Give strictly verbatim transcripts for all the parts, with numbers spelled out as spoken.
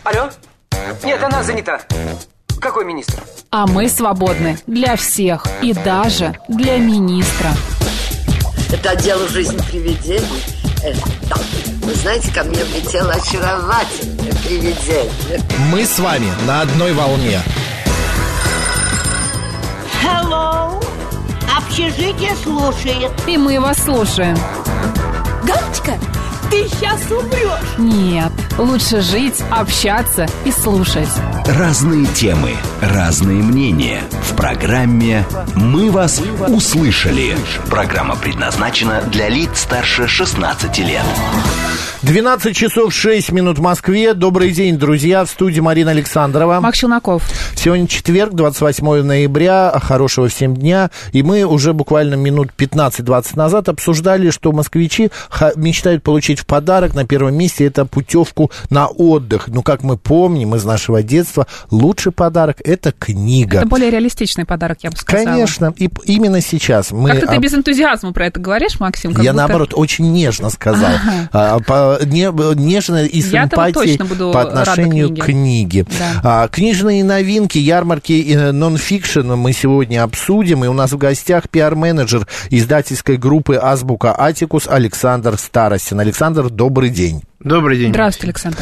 Алло? Нет, она занята. Какой министр? А мы свободны для всех и даже для министра. Это отдел «Жизнь привидений». Э, да. Вы знаете, ко мне влетело очаровательное привидение. Мы с вами на одной волне. Hello. Общежитие слушает. И мы вас слушаем. Галочка, ты сейчас умрешь. Нет, лучше жить, общаться и слушать. Разные темы, разные мнения. В программе «Мы вас услышали». Программа предназначена для лиц старше шестнадцати лет. двенадцать часов шесть минут в Москве. Добрый день, друзья. В студии Марина Александрова. Макс Челноков. Сегодня четверг, двадцать восьмое ноября. Хорошего всем дня. И мы уже буквально минут пятнадцать-двадцать назад обсуждали, что москвичи мечтают получить в подарок. На первом месте это путевку на отдых. Ну, как мы помним из нашего детства, лучший подарок — это книга. Это более реалистичный подарок, я бы сказала. Конечно. И именно сейчас мы... Как-то ты без энтузиазма про это говоришь, Максим? Как я, будто... наоборот, очень нежно сказал. Ага. По, не, нежно и с эмпатией по отношению к книге. Да. А, книжные новинки, ярмарки нон-фикшн мы сегодня обсудим. И у нас в гостях пиар-менеджер издательской группы «Азбука Атикус» Александр Старостин. Александр, добрый день. Добрый день. Здравствуйте, Александр.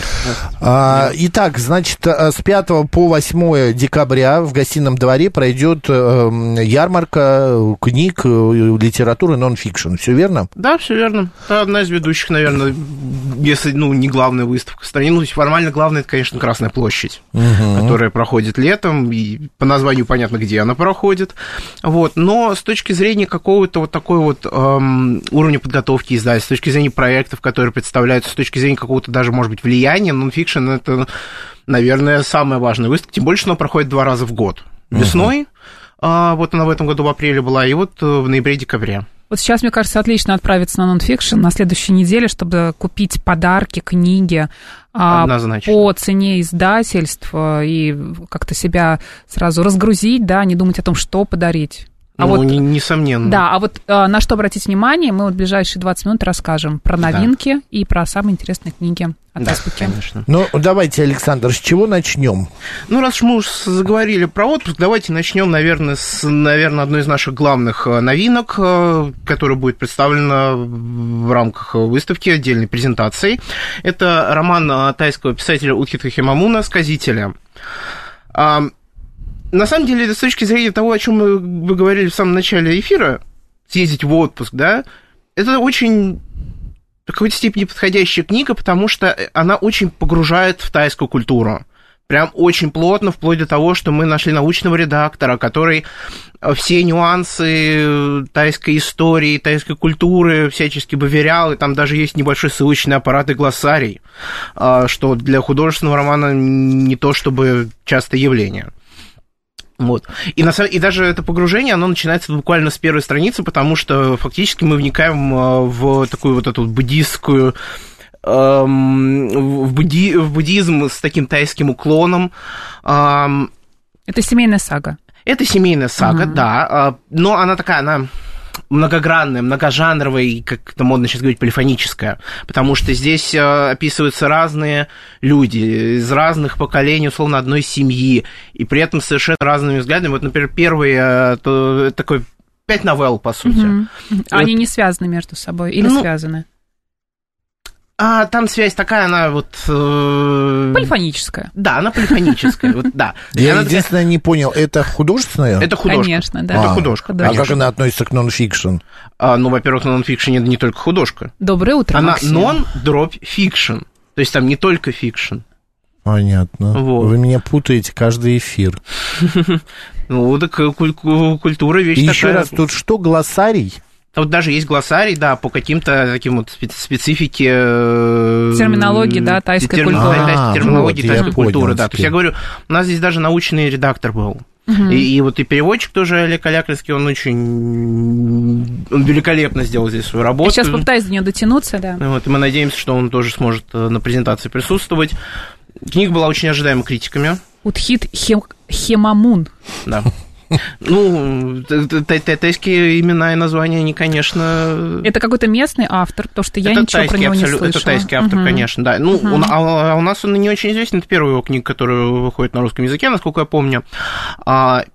А, итак, значит, с пятого по восьмое декабря в Гостином дворе пройдет э, ярмарка книг, литературы нон-фикшн. Все верно? Да, все верно. Это одна из ведущих, наверное, если, ну, не главная выставка в стране. Ну, формально главная, это, конечно, Красная площадь, угу. которая проходит летом, и по названию понятно, где она проходит. Вот. Но с точки зрения какого-то вот такой вот эм, уровня подготовки издательств, с точки зрения проектов, которые представляются, с точки зрения какого-то даже, может быть, влияния, нон-фикшн — это, наверное, самая важная выставка, тем больше, что она проходит два раза в год. Весной, uh-huh. а, вот она в этом году в апреле была, и вот в ноябре-декабре. Вот сейчас, мне кажется, отлично отправиться на нон-фикшн на следующей неделе, чтобы купить подарки, книги а, по цене издательств и как-то себя сразу разгрузить, да, не думать о том, что подарить. А ну, вот, несомненно. Да, а вот а, на что обратить внимание, мы вот в ближайшие двадцать минут расскажем про новинки, да, и про самые интересные книги от Азбуки. Да, конечно. Ну, давайте, Александр, с чего начнем? Ну, раз уж мы уж заговорили про отпуск, давайте начнем, наверное, с, наверное, одной из наших главных новинок, которая будет представлена в рамках выставки, отдельной презентации. Это роман тайского писателя Утхита Хемамуна «Сказители». На самом деле, с точки зрения того, о чем мы, вы говорили в самом начале эфира, съездить в отпуск, да, это очень в какой-то степени подходящая книга, потому что она очень погружает в тайскую культуру. Прям очень плотно, вплоть до того, что мы нашли научного редактора, который все нюансы тайской истории, тайской культуры всячески выверял, и там даже есть небольшой ссылочный аппарат и глоссарий, что для художественного романа не то чтобы частое явление. Вот. И, на самом... и даже это погружение, оно начинается буквально с первой страницы, потому что фактически мы вникаем в такую вот эту буддистскую, эм, в, будди... в буддизм с таким тайским уклоном. Эм... Это семейная сага. Это семейная сага, uh-huh. да, но она такая, она многогранная, многожанровая и, как это модно сейчас говорить, полифоническая, потому что здесь описываются разные люди из разных поколений, условно, одной семьи, и при этом совершенно разными взглядами. Вот, например, первый это такой пять новелл, по сути. Угу. Они вот. Не связаны между собой или ну, связаны? А там связь такая, она вот... Э... Полифоническая. Да, она полифоническая, вот, да. Я она единственное такая... не понял, это художественная? Это художка. Конечно, да. Это художка. А как она относится к нон-фикшн? А, ну, во-первых, на нон-фикшене это не только художка. Доброе утро, она Максим. Она нон-дроп-фикшн. То есть там не только фикшн. Понятно. Вот. Вы меня путаете каждый эфир. Ну, так культура вещь такая. И еще раз, тут что, глоссарий? Вот даже есть глоссарий, да, по каким-то таким вот специфике... Терминологии, да, тайской терм... культуры. А, терминологии вот, тайской культуры, да. То есть я говорю, у нас здесь даже научный редактор был. Uh-huh. И, и вот и переводчик тоже, Олег Алякринский, он очень... Он великолепно сделал здесь свою работу. Я сейчас попытаюсь до нее дотянуться, да. Вот, и мы надеемся, что он тоже сможет на презентации присутствовать. Книга была очень ожидаема критиками. Утхит Хем... Хемамун. Да. Ну, тайские имена и названия, они, конечно... Это какой-то местный автор, потому что я это ничего про него не слышала. Это тайский автор, угу. конечно, да. Ну, угу. он, а у нас он не очень известен. Это первая его книга, которая выходит на русском языке, насколько я помню. А,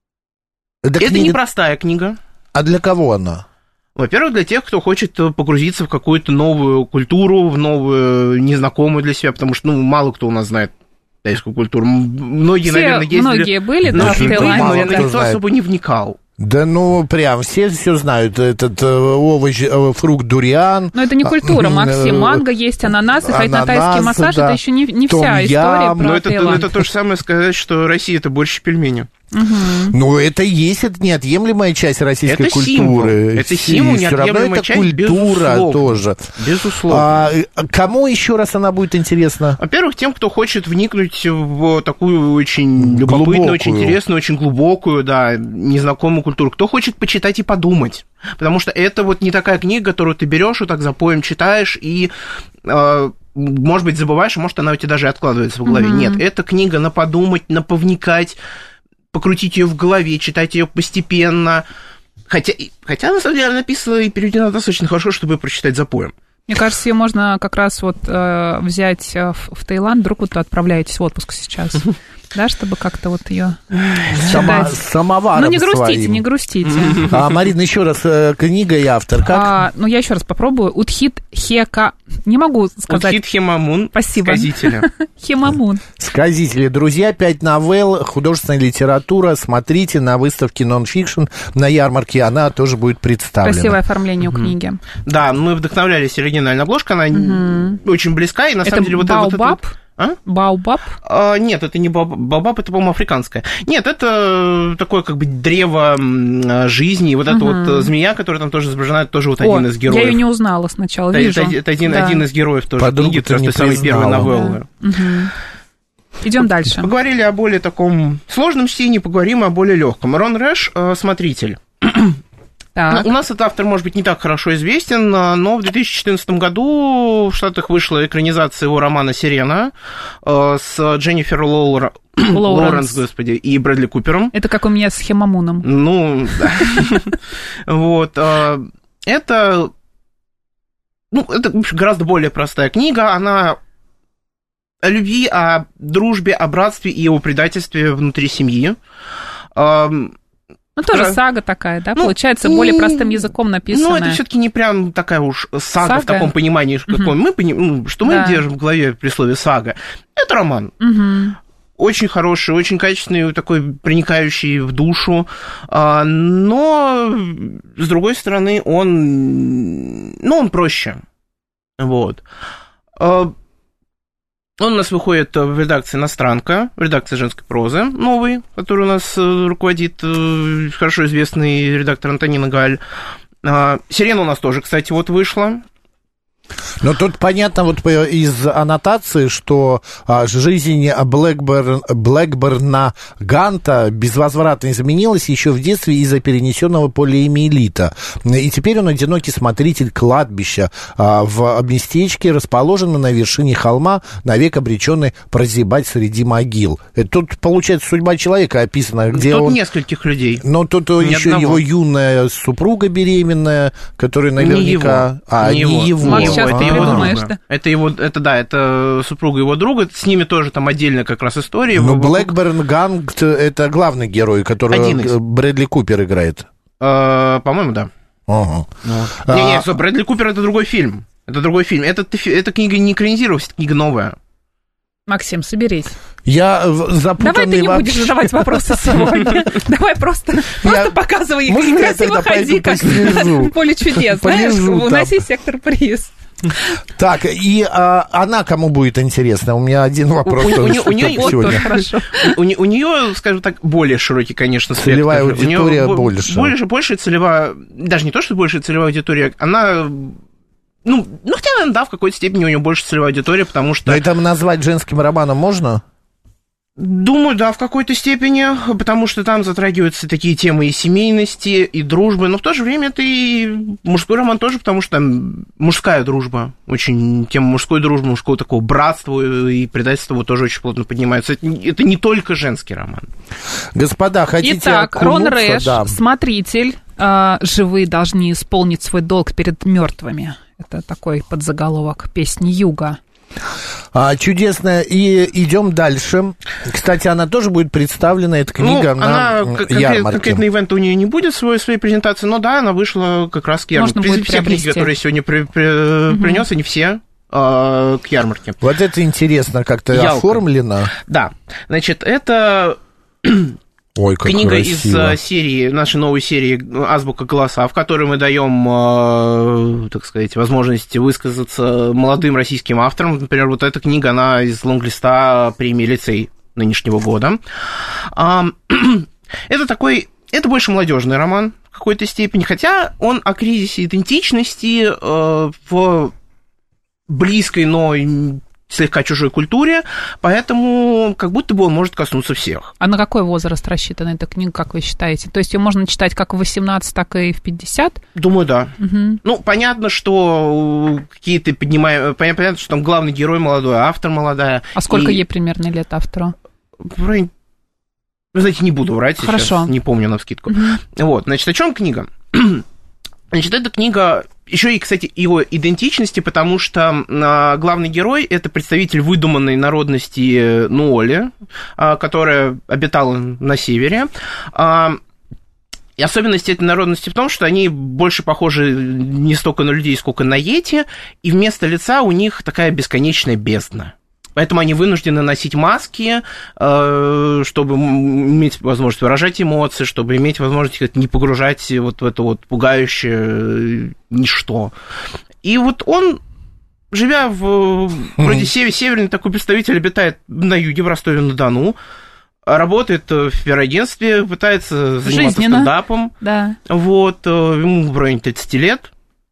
это книга... непростая книга. А для кого она? Во-первых, для тех, кто хочет погрузиться в какую-то новую культуру, в новую, незнакомую для себя, потому что, ну, мало кто у нас знает тайскую культуру. Многие, все, наверное, ездили... Многие были, да, в Таиланде. Но никто особо не вникал. Да ну, прям, все все знают, этот овощ, фрукт дуриан. Но это не культура, Максим, манго есть, ананас, и ходить на тайский массаж, да. Это еще не, не вся история про Но это, Таиланд. Это то же самое сказать, что Россия – это больше пельмени. Угу. Ну, это и есть, это неотъемлемая часть российской это культуры. Символ. Это символ, неотъемлемая часть, культура безусловно. тоже. Безусловно. А, кому еще раз она будет интересна? Во-первых, тем, кто хочет вникнуть в такую очень любопытную, глубокую. Очень интересную, очень глубокую, да, незнакомую культуру. Кто хочет почитать и подумать. Потому что это вот не такая книга, которую ты берешь вот так за поем читаешь и... Э, может быть, забываешь, а может, она у тебя даже откладывается в голове. Mm-hmm. Нет, это книга на подумать, на повникать, покрутить ее в голове, читать ее постепенно. Хотя, хотя, на самом деле, она написана и переведена достаточно хорошо, чтобы прочитать запоем. Мне кажется, ее можно как раз вот э, взять в, в Таиланд, вдруг вот отправляетесь в отпуск сейчас, да, чтобы как-то вот ее Сама, самоваром Ну, не грустите, своим. не грустите. А, Марина, еще раз, книга и автор, как? А, ну, я еще раз попробую. Утхит Хека... Не могу сказать. Утхит Хемамун. Спасибо. Сказители. Хемамун. Сказители. Друзья, пять новелл, художественная литература. Смотрите на выставке нон-фикшн на ярмарке. Она тоже будет представлена. Красивое оформление у книги. Да, мы вдохновлялись оригинальной обложкой. Она очень близка. И на самом деле вот Баобаб? А? Баобаб? А, нет, это не баобаб, это, по-моему, африканское. Нет, это такое как бы древо жизни. И вот эта uh-huh. вот змея, которая там тоже изображена, это тоже вот О, один из героев. Я ее не узнала сначала, это, вижу. Это, это один, да. один из героев тоже Подругу книги, потому что самые первые новеллы. Да. Uh-huh. Идем дальше. Поговорили о более таком сложном чтении, поговорим о более легком. Рон Рэш «Смотритель». Так. У нас этот автор, может быть, не так хорошо известен, но в две тысячи четырнадцатом году в Штатах вышла экранизация его романа «Сирена» с Дженнифер Лоуренс, Лоуренс, господи, и Брэдли Купером. Это как у меня с Хемамуном. Ну, вот. Это, ну, это гораздо более простая книга, она о любви, о дружбе, о братстве и о предательстве внутри семьи. Ну, тоже сага такая, да, ну, получается, более простым языком написанная. Ну, это все-таки не прям такая уж сага, сага? в таком понимании, каком угу. мы поним... что мы да. держим в голове при слове «сага». Это роман. Угу. Очень хороший, очень качественный, такой проникающий в душу, но, с другой стороны, он, ну, он проще. Вот. Он у нас выходит в редакции «Иностранка», в редакции женской прозы новой, которой у нас руководит хорошо известный редактор Антонина Галь. «Сирена» у нас тоже, кстати, вот вышла. Но тут понятно вот из аннотации, что а, жизнь Блэкберн, Блэкберна Ганта безвозвратно изменилась еще в детстве из-за перенесенного полиомиелита. И теперь он одинокий смотритель кладбища а, в местечке, расположенном на вершине холма, навек обреченный прозябать среди могил. Это тут, получается, судьба человека описана, где тут он... нескольких людей. Но тут Ни еще одного. Его юная супруга беременная, которая наверняка... Не его. А, не не его. его. Не его. Сейчас Это ты его придумаешь, друга. да? Это его, это да, это супруга его друга. С ними тоже там отдельная как раз история. Но Блэкберн Гант — это главный герой, который Брэдли Купер играет. А, по-моему, да. Ага. Вот. А... Не, не, Брэдли Купер — это другой фильм. Это другой фильм. Это, эта книга не экранизировалась, это книга новая. Максим, соберись. Я запутанный... Давай ты не будешь задавать вопросы сегодня. Давай просто показывай их. Красиво ходи, как в поле чудес. Знаешь, уноси сектор приз. Так, и а, она кому будет интересна? У меня один вопрос. У, у, у, у нее тоже хорошо. У, у нее, скажем так, более широкий, конечно, спектр. Целевая аудитория больше. Больше, больше целевая, даже не то, что больше целевая аудитория, она... Ну, ну, хотя, наверное, да, в какой-то степени у нее больше целевая аудитория, потому что... Но это назвать женским романом можно? Думаю, да, в какой-то степени, потому что там затрагиваются такие темы и семейности, и дружбы, но в то же время это и мужской роман тоже, потому что там мужская дружба, очень тема мужской дружбы, мужского такого братства и предательства тоже очень плотно поднимается. Это, это не только женский роман. Господа, хотите Итак, Рон Рэш, да. Смотритель, э, живые должны исполнить свой долг перед мертвыми. Это такой подзаголовок песни Юга. А, чудесно. И идем дальше. Кстати, она тоже будет представлена, эта книга, ну, на она, ярмарке. Конкретно ивента у нее не будет своей, своей презентации, но да, она вышла как раз к ярмарке. Можно будет все книги, которые я сегодня при, при, угу. принес, они все э, к ярмарке. Вот это интересно, как-то Ялка. Оформлено. Да. Значит, это... Ой, как книга красиво. Из серии, нашей новой серии «Азбука голоса», в которой мы даем, так сказать, возможность высказаться молодым российским авторам. Например, вот эта книга, она из лонглиста премии «Лицей» нынешнего года. Это такой, это больше молодежный роман в какой-то степени, хотя он о кризисе идентичности в близкой, но слегка чужой культуре, поэтому как будто бы он может коснуться всех. А на какой возраст рассчитана эта книга, как вы считаете? То есть ее можно читать как в восемнадцать, так и в пятьдесят? Думаю, да. Угу. Ну, понятно, что какие-то поднимаем... Понятно, что там главный герой молодой, автор молодая. А сколько и... ей примерно лет автору? Вы знаете, не буду врать сейчас. Хорошо. Не помню навскидку. Угу. Вот, значит, о чем книга? Значит, эта книга... Еще и, кстати, его идентичности, потому что а, главный герой – это представитель выдуманной народности Нуоли, а, которая обитала на севере. А, и особенность этой народности в том, что они больше похожи не столько на людей, сколько на йети, и вместо лица у них такая бесконечная бездна. Поэтому они вынуждены носить маски, чтобы иметь возможность выражать эмоции, чтобы иметь возможность не погружать вот в это вот пугающее ничто. И вот он, живя в вроде северный такой представитель, обитает на юге, в Ростове-на-Дону, работает в пиар-агентстве, пытается заниматься Жизненно. стендапом. Да. Вот, ему в районе тридцать лет.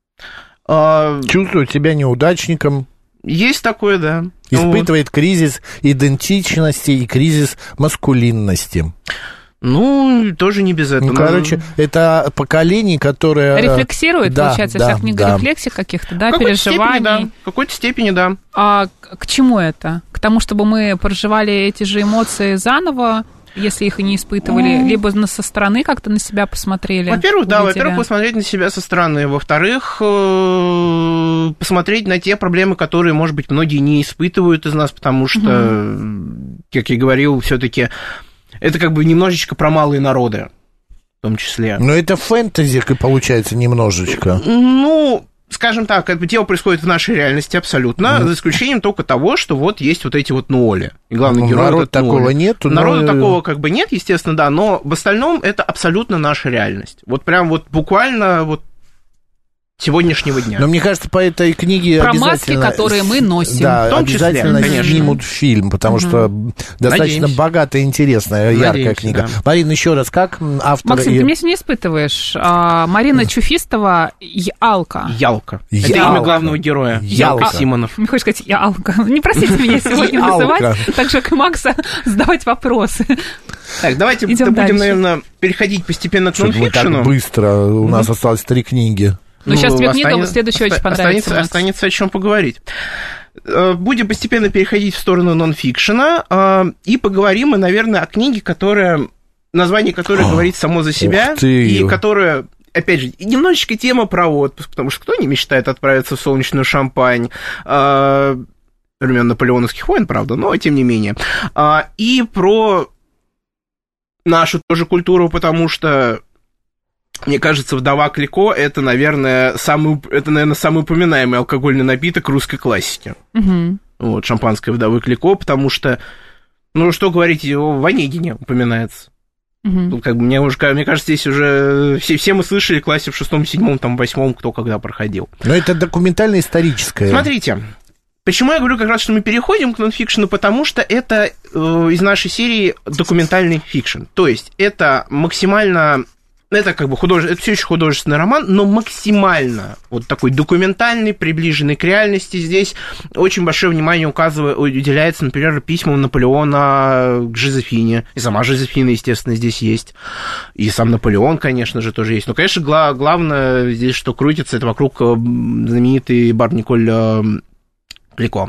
Чувствует себя неудачником. Есть такое, да. Испытывает вот. Кризис идентичности и кризис маскулинности. Ну, тоже не без этого. Ну, короче, это поколение, которое... Рефлексирует, да, получается, да, вся книга да. рефлексий каких-то, да, в переживаний. Степени, да. В какой-то степени, да. А к чему это? К тому, чтобы мы проживали эти же эмоции заново, если их и не испытывали, mm. либо со стороны как-то на себя посмотрели? Во-первых, да, во-первых, посмотреть на себя со стороны. Во-вторых, посмотреть на те проблемы, которые, может быть, многие не испытывают из нас, потому что, mm-hmm. как я говорил, все-таки это как бы немножечко про малые народы, в том числе. Но это фэнтези, получается, немножечко. Ну... Скажем так, это дело происходит в нашей реальности абсолютно, mm. за исключением только того, что вот есть вот эти вот Нуоли. И главный ну, герой народ такого Нуоли. Нету. Народа но... такого как бы нет, естественно, да, но в остальном это абсолютно наша реальность. Вот прям вот буквально вот сегодняшнего дня. Но мне кажется, по этой книге про обязательно... маски, которые мы носим. Да, в том числе, обязательно конечно. снимут фильм, потому угу. что достаточно Надеемся. богатая, интересная, яркая Надеемся, книга. Да. Марина, еще раз, как автор... Максим, и... ты меня не испытываешь. А, Марина Чуфистова «Ялка». Ялка. Ялка. Это имя главного героя. Ялка. Ялка Симонов. Не хочешь сказать «Ялка». Не просите меня сегодня называть, так же, как и Макса, задавать вопросы. Так, давайте Идем будем, дальше. наверное, переходить постепенно к нонфикшену. Так быстро, у нас осталось три книги. Ну, ну, сейчас две книги, следующая очень понравится. Останется, останется о чем поговорить. Будем постепенно переходить в сторону нонфикшена, и поговорим мы, наверное, о книге, которая, название которой говорит само за себя, и которая, опять же, немножечко тема про отпуск, потому что кто не мечтает отправиться в солнечную Шампань, времен наполеоновских войн, правда, но тем не менее, и про нашу тоже культуру, потому что мне кажется, «Вдова Клико» — это, наверное, самый, это, наверное, самый упоминаемый алкогольный напиток русской классики. Угу. Вот, шампанское «Вдовы Клико», потому что, ну, что говорить, в Онегине упоминается. Угу. Тут, как бы, мне, уже, мне кажется, здесь уже все, все мы слышали в классе в шестом, седьмом, там, восьмом, кто когда проходил. Но это документально-историческое. Смотрите, почему я говорю как раз, что мы переходим к нонфикшену, потому что это э, из нашей серии документальный фикшн. То есть это максимально... Это как бы художе... это все еще художественный роман, но максимально вот такой документальный, приближенный к реальности. Здесь очень большое внимание указывает, уделяется, например, письмам Наполеона к Жозефине. И сама Жозефина, естественно, здесь есть. И сам Наполеон, конечно же, тоже есть. Но, конечно, гла- главное здесь, что крутится, это вокруг знаменитой Барб-Николь Клико.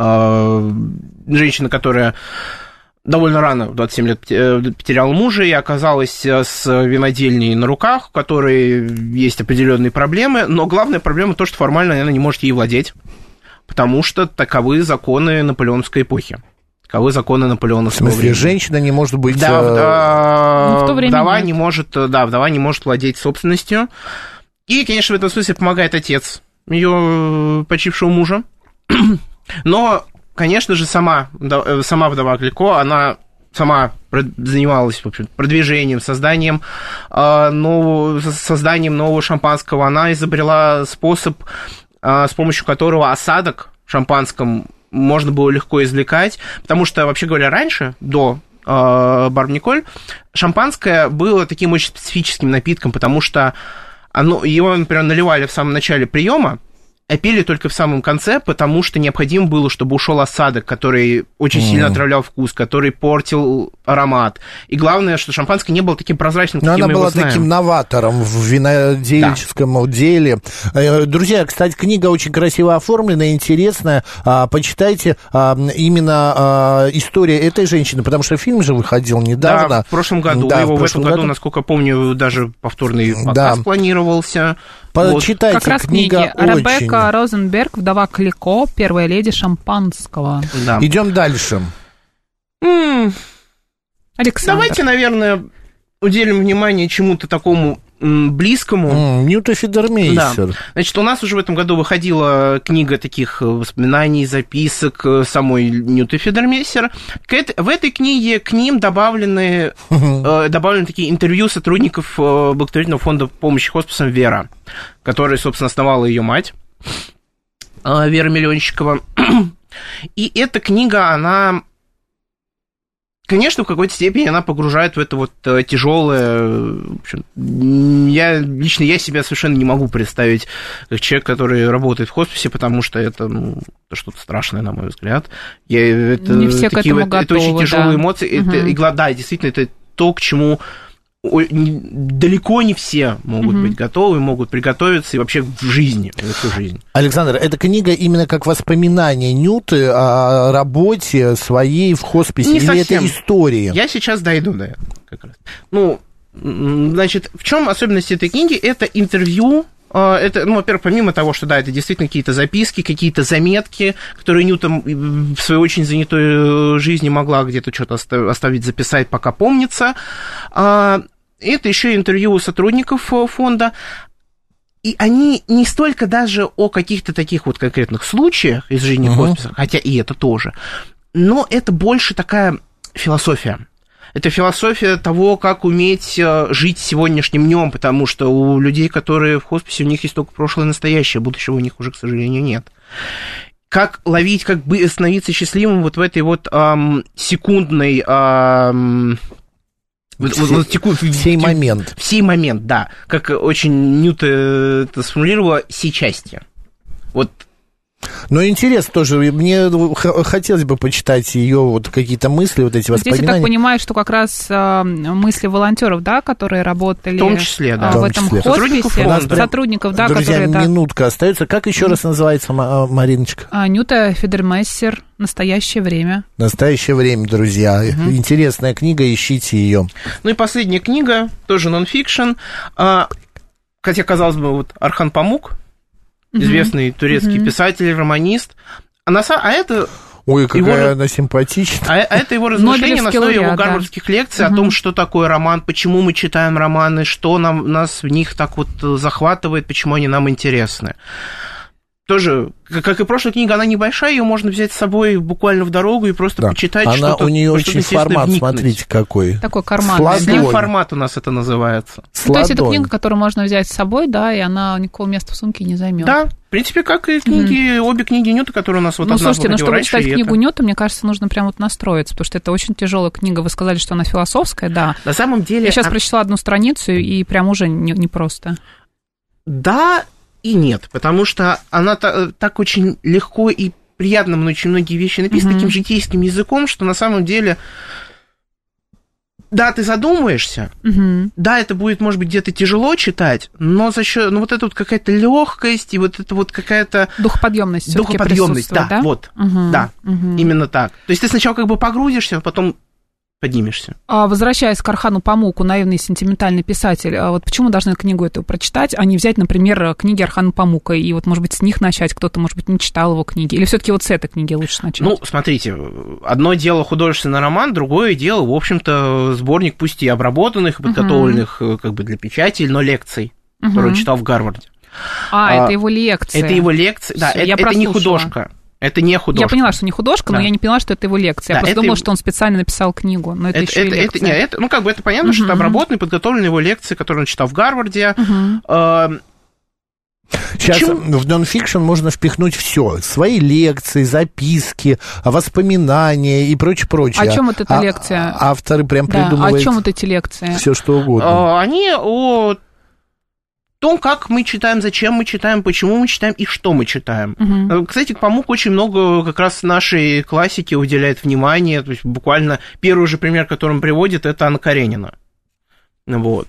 Женщина, которая довольно рано, в двадцать семь лет, потеряла мужа и оказалась с винодельней на руках, у которой есть определенные проблемы, но главная проблема то, что формально она не может ей владеть, потому что таковы законы наполеоновской эпохи. Таковы законы наполеоновского времени. В смысле, времени. Женщина не может быть... Да, да, ну, в то время вдова нет. не может, да, вдова не может владеть собственностью. И, конечно, в этом смысле помогает отец ее почившего мужа. Но... Конечно же, сама, сама вдова Клико, она сама занималась, в общем, продвижением, созданием, э, нового, созданием нового шампанского. Она изобрела способ, э, с помощью которого осадок в шампанском можно было легко извлекать, потому что, вообще говоря, раньше, до э, Барб-Николь, шампанское было таким очень специфическим напитком, потому что оно, его, например, наливали в самом начале приема, а пили только в самом конце, потому что необходимо было, чтобы ушел осадок, который очень mm. сильно отравлял вкус, который портил аромат. И главное, что шампанское не было таким прозрачным, каким мы его знаем. Она была таким новатором в винодельческом да. деле. Друзья, кстати, книга очень красиво оформлена, интересная. Почитайте именно историю этой женщины, потому что фильм же выходил недавно. Да, в прошлом году. Да, его в, в этом году, году, насколько помню, даже повторный показ да. планировался. Почитайте, вот. Как раз книга книги. очень... Ребекка Розенберг, вдова Клико, первая леди шампанского. Да. Идем дальше. М-м. Александр. Давайте, наверное, уделим внимание чему-то такому м, близкому. М-м, Нюта Федермейстер. Да. Значит, у нас уже в этом году выходила книга таких воспоминаний, записок самой Нюты Федермейстер. В этой книге к ним добавлены, э, добавлены такие интервью сотрудников благотворительного фонда помощи хосписам «Вера», который, собственно, основала ее мать, э, Вера Миллионщикова. И эта книга, она... Конечно, в какой-то степени она погружает в это вот тяжелое. В общем, я лично я себя совершенно не могу представить как человек, который работает в хосписе, потому что это, ну, это что-то страшное, на мой взгляд. Я, это, не все такие, к этому это, готовы, это очень тяжелые да. эмоции. Угу. Это, и, да, действительно, это то, к чему далеко не все могут mm-hmm. быть готовы, могут приготовиться и вообще в жизни, всю жизнь. Александр, эта книга именно как воспоминание Нюты о работе своей в хосписе, не или совсем. Это история? Я сейчас дойду до этого как раз. Ну, значит, в чем особенность этой книги? Это интервью. Это, ну, во-первых, помимо того, что, да, это действительно какие-то записки, какие-то заметки, которые Нюта в своей очень занятой жизни могла где-то что-то оставить, записать, пока помнится. Это еще интервью сотрудников фонда, и они не столько даже о каких-то таких вот конкретных случаях из жизни uh-huh. хосписа, хотя и это тоже, но это больше такая философия. Это философия того, как уметь жить сегодняшним днем, потому что у людей, которые в хосписе, у них есть только прошлое и настоящее, будущего у них уже, к сожалению, нет. Как ловить, как бы становиться счастливым вот в этой вот эм, секундной... Эм, В сей, вот, теку, в сей момент. В сей момент, да. Как очень Нюта это сформулировала, сейчастье. Вот. Но интересно тоже, мне хотелось бы почитать ее вот какие-то мысли, вот эти воспоминания. Здесь я так понимаю, что как раз э, мысли волонтеров, да, которые работали в, том числе, да. э, в этом числе. хосписе, сотрудников, сотрудников да, друзья, которые... Друзья, минутка остается. Как еще раз называется, Мариночка? А, Нюта Федермейстер «Настоящее время». «Настоящее время», друзья. Угу. Интересная книга, ищите ее. Ну и последняя книга, тоже нон-фикшн. А, хотя, казалось бы, вот Орхан Памук, известный mm-hmm. турецкий mm-hmm. писатель, романист. А, на, а это... Ой, какая его, она симпатичная. А, а это его размышления на основе его гарвардских да. лекций mm-hmm. о том, что такое роман, почему мы читаем романы, что нам, нас в них так вот захватывает, почему они нам интересны. тоже, как и прошлая книга, она небольшая, ее можно взять с собой буквально в дорогу и просто да. почитать она, что-то. У нее очень формат, вникнуть. Смотрите, какой. Такой карманный. Слим формат у нас это называется. Ну, то есть это книга, которую можно взять с собой, да, и она никакого места в сумке не займет. Да, в принципе, как и книги, mm. обе книги Ньюта, которые у нас вот ну, одна слушайте, ну, чтобы раньше, читать книгу это... Ньюта, мне кажется, нужно прям вот настроиться, потому что это очень тяжелая книга. Вы сказали, что она философская, да. На самом деле... Я сейчас а... прочитала одну страницу, и прям уже непросто. Не да... И нет, потому что она та, так очень легко и приятно, очень многие вещи написаны mm-hmm. таким житейским языком, что на самом деле, да, ты задумаешься, mm-hmm. да, это будет, может быть, где-то тяжело читать, но за счет, ну, вот эта вот какая-то легкость и вот это вот какая-то... Духоподъемность. Духоподъемность, да, да, вот, mm-hmm. да, mm-hmm. именно так. То есть ты сначала как бы погрузишься, а потом... поднимешься. А, возвращаясь к Орхану Памуку, наивный сентиментальный писатель, а вот почему должны книгу эту прочитать, а не взять, например, книги Орхана Памука, и вот, может быть, с них начать, кто-то, может быть, не читал его книги, или все-таки вот с этой книги лучше начать? Ну, смотрите, одно дело художественный роман, другое дело, в общем-то, сборник, пусть и обработанных, подготовленных uh-huh. как бы для печати, но лекций, uh-huh. которые он читал в Гарварде. А, а, это его лекции. Это его лекции, да, это, это не художка. Это не художка. Я поняла, что не художка, да. но я не поняла, что это его лекция. Я да, просто думала, его... что он специально написал книгу, но это, это еще это, и лекция. Это, нет, это, ну, как бы это понятно, uh-huh. что это обработанные, подготовленные его лекции, которые он читал в Гарварде. Uh-huh. Сейчас Почему? В нонфикшн можно впихнуть все. Свои лекции, записки, воспоминания и прочее, прочее. О чем вот эта а, лекция? Авторы прям да, придумывают... О чем вот эти лекции? Все что угодно. А, они о... том, как мы читаем, зачем мы читаем, почему мы читаем и что мы читаем. Uh-huh. Кстати, Памук очень много как раз нашей классики уделяет внимания. То есть буквально первый же пример, который он приводит, это Анна Каренина. Вот.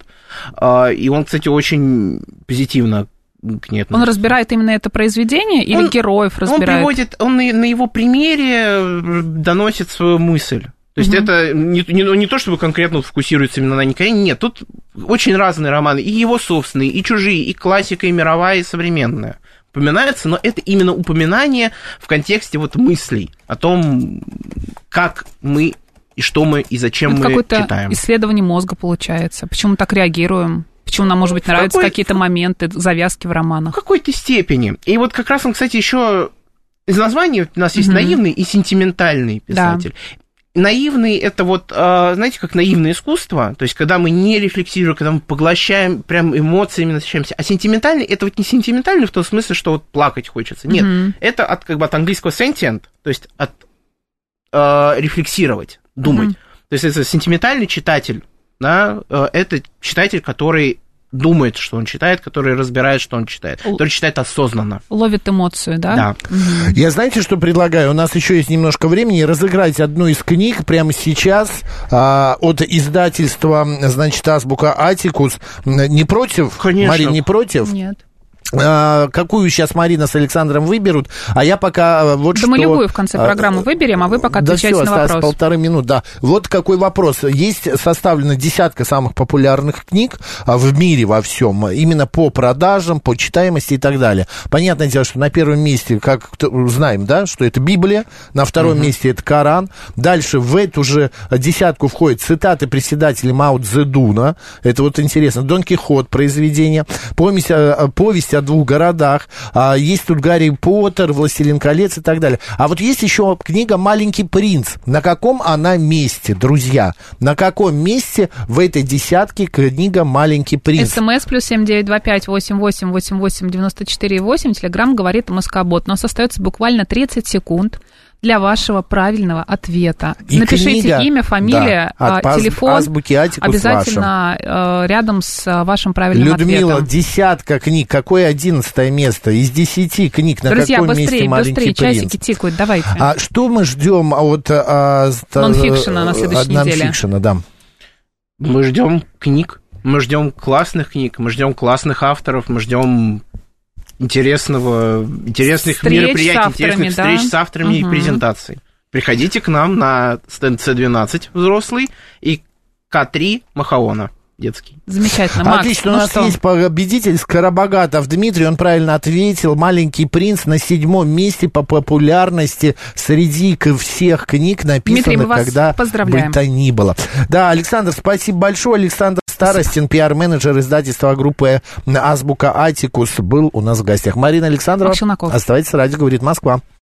И он, кстати, очень позитивно к ней относится. Он разбирает именно это произведение или он, героев разбирает? Он приводит, он на его примере доносит свою мысль. То есть mm-hmm. это не, не, не то, чтобы конкретно фокусируется именно на Николае, нет, тут очень разные романы, и его собственные, и чужие, и классика, и мировая, и современная упоминается, но это именно упоминание в контексте вот мыслей о том, как мы и что мы, и зачем это мы какое-то читаем. Исследование мозга получается, почему мы так реагируем, почему нам, может быть, нравятся какой... какие-то моменты, завязки в романах. В какой-то степени. И вот как раз он, кстати, еще из названия у нас есть mm-hmm. наивный и сентиментальный писатель. Да. Наивный – это вот, знаете, как наивное искусство, то есть когда мы не рефлексируем, когда мы поглощаем прям эмоциями, насыщаемся. А сентиментальный – это вот не сентиментальный в том смысле, что вот плакать хочется. Нет, mm-hmm. это от, как бы, от английского sentient, то есть от э, рефлексировать, думать. Mm-hmm. То есть это сентиментальный читатель, да, это читатель, который думает, что он читает, который разбирает, что он читает, который читает осознанно. Ловит эмоцию, да? Да. Угу. Я, знаете, что предлагаю? У нас еще есть немножко времени разыграть одну из книг прямо сейчас а, от издательства, значит, Азбука Атикус. Не против? Конечно. Марин, не против? Нет. Какую сейчас Марина с Александром выберут, а я пока вот да что... мы любую в конце программы выберем, а вы пока да отвечаете всё, на вопрос. Да все, полторы минуты, да. Вот какой вопрос. Есть составлена десятка самых популярных книг в мире во всем, именно по продажам, по читаемости и так далее. Понятное дело, что на первом месте, как знаем, да, что это Библия, на втором угу. месте это Коран. Дальше в эту же десятку входят цитаты председателя Мао Цзэдуна. Это вот интересно. Дон Кихот, произведение. Повесть, повесть о двух городах, а, есть тут Гарри Поттер, Властелин колец и так далее. А вот есть еще книга «Маленький принц». На каком она месте, друзья? На каком месте в этой десятке книга «Маленький принц»? СМС плюс семь девять два пять восемь восемь восемь восемь девяносто четыре восемь. Телеграм говорит МСК-бот. У нас остается буквально тридцать секунд для вашего правильного ответа. И напишите книга, имя, фамилия, да, телефон. Азбуки Атикус обязательно вашим. Рядом с вашим правильным Людмила, ответом. Людмила, десятка книг. Какое одиннадцатое место? Из десяти книг на Друзья, каком быстрее, месте «Маленький быстрее, принц»? часики тикают, давайте. А что мы ждем от... А, нонфикшена на следующей неделе? Нонфикшена, да. Мы ждем книг, мы ждем классных книг, мы ждем классных авторов, мы ждем... интересного, интересных встреч мероприятий, авторами, интересных встреч да? с авторами угу. и презентаций. Приходите к нам на стенд С двенадцать взрослый и К три Махаона. детский. Замечательно. Макс, отлично, ну у нас что? есть победитель Скоробогатов Дмитрий, он правильно ответил. «Маленький принц» на седьмом месте по популярности среди всех книг, написанных, Дмитрий, когда бы то ни было. Да, Александр, спасибо большое. Александр Старостин, пиар-менеджер издательства группы «Азбука Атикус», был у нас в гостях. Марина Александрова, оставайтесь, радио «Говорит Москва».